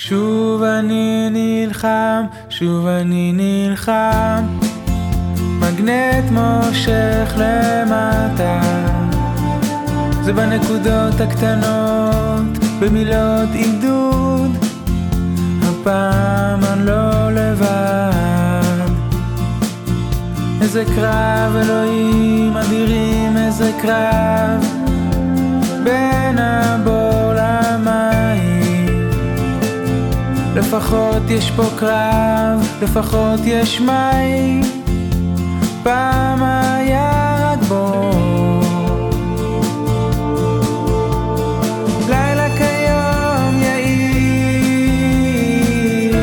שוב אני נלחם, שוב אני נלחם, מגנט מושך למטה. זה בנקודות הקטנות, במילות עידוד, הפעם אני לא לבד. איזה קרב אלוהים אדירים, איזה קרב בין הבור למים. לפחות יש פה קרב, לפחות יש מים, פעם היה רק בור. לילה כיום יאיר,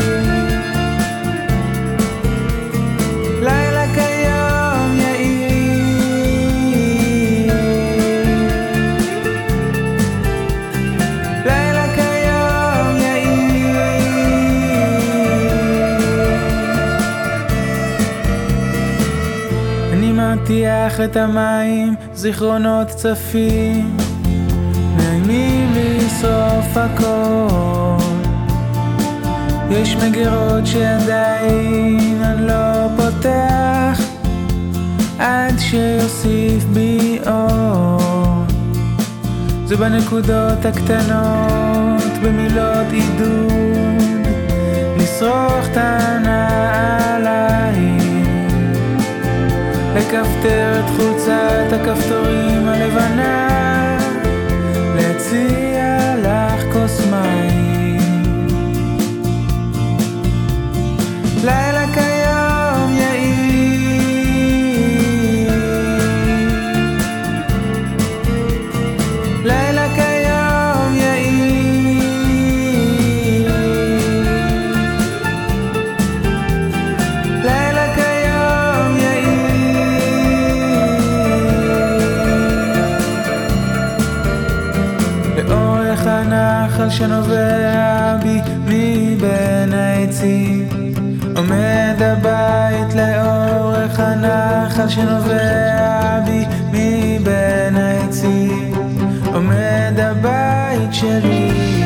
לילה כיום יאיר, לילה כיום יאיר. אני מטיח את המים, זיכרונות צפים, נעימים לשרוף הכל. יש מגירות שעדיין אני לא פותח, עד שיוסיף בי אור. זה בנקודות הקטנות, במילות עידוד, לשרוך את הנעליים, לכפתר את חולצת הכפתורים הלבנה, להציע לך כוס מים. לילה כיום יאיר, לילה כיום יאיר, לילה כיום יאיר. לאורך הנחל שנובע בי מבין העצים, עומד הבית. לאורך הנחל שנובע בי מבין העצים, עומד הבית שלי.